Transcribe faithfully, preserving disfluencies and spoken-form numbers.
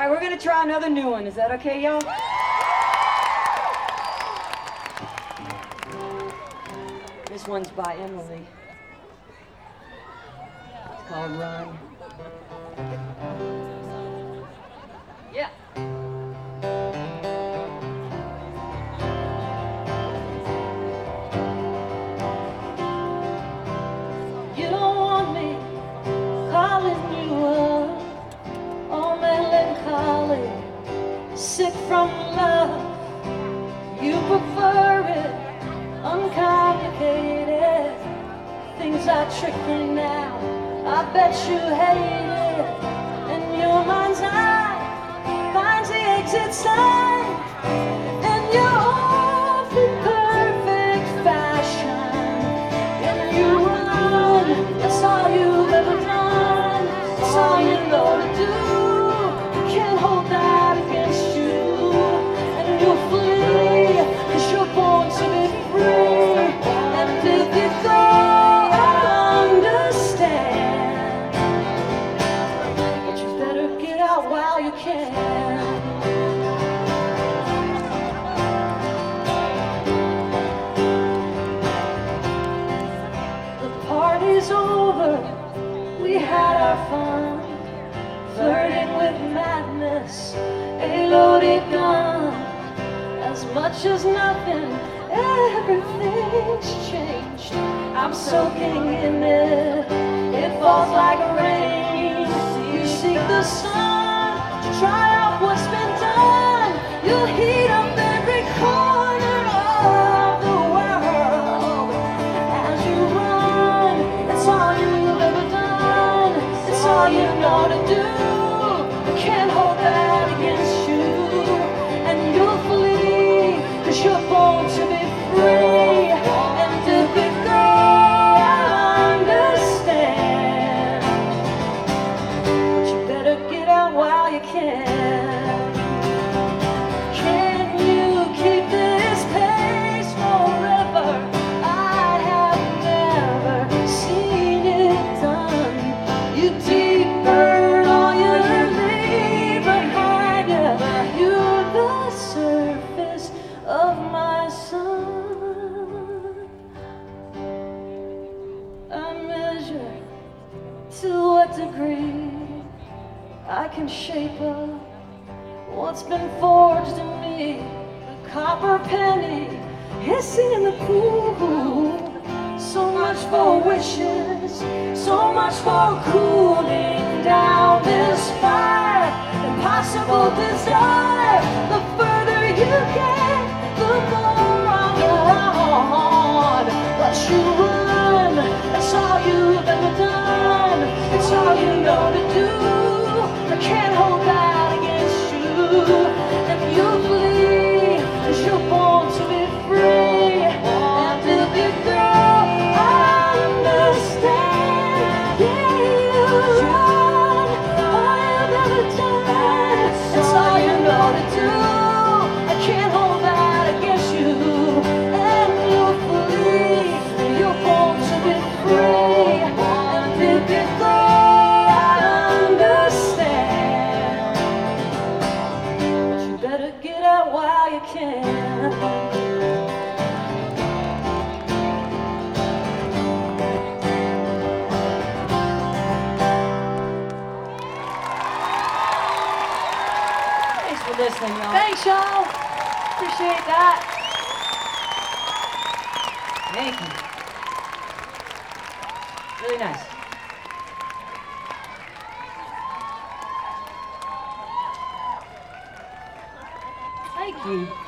right, we're gonna try another new one. Is that okay, y'all? This one's by Emily. It's called Run. Yeah. You don't want me calling you up, all melancholy, sick from love. You prefer it uncomplicated. Things are tricky now, I bet you hate it. And your mind's eye finds the exit sign, and you're off in perfect fashion. And you run, that's all you've ever done, that's all you know to do. You can't hold that against you, and you'll flee, cause you're born to be free. And if you go, I understand, but you better get out while you can. The party's over, we had our fun, flirting with madness, a loaded gun. As much as nothing, everything's changed. I'm soaking in it, it falls like rain. You seek the sun to try out what's been done. You'll heat up every corner of the world as you run. It's all you've ever done, it's all you know to do. You can't hold that against you, and you'll flee, cause you're born to be free. And if you go, I understand, but you better get out while you can. Can you keep this pace forever? I have never seen it done. You deep burn all you leave behind you. You're the surface of my sun. I measure to what degree I can shape up what's been forged in me. A copper penny hissing in the pool. So much for wishes, so much for cooling down this fire. Impossible desire. The further you get, the more I'm on. But you run, that's all you've ever done, it's all you know to do. I can't hold that against you, and you flee, cause you're born to be free. And if you go, I understand. Yeah, you run, all you've ever done, it's all you know to do. I can't hold that against you, and you'll flee, you're born to be free. And if you go, I understand, but you better get out while you can. Thanks for listening, y'all. Thanks, y'all. Appreciate that. Thank you. Really nice. Thank you.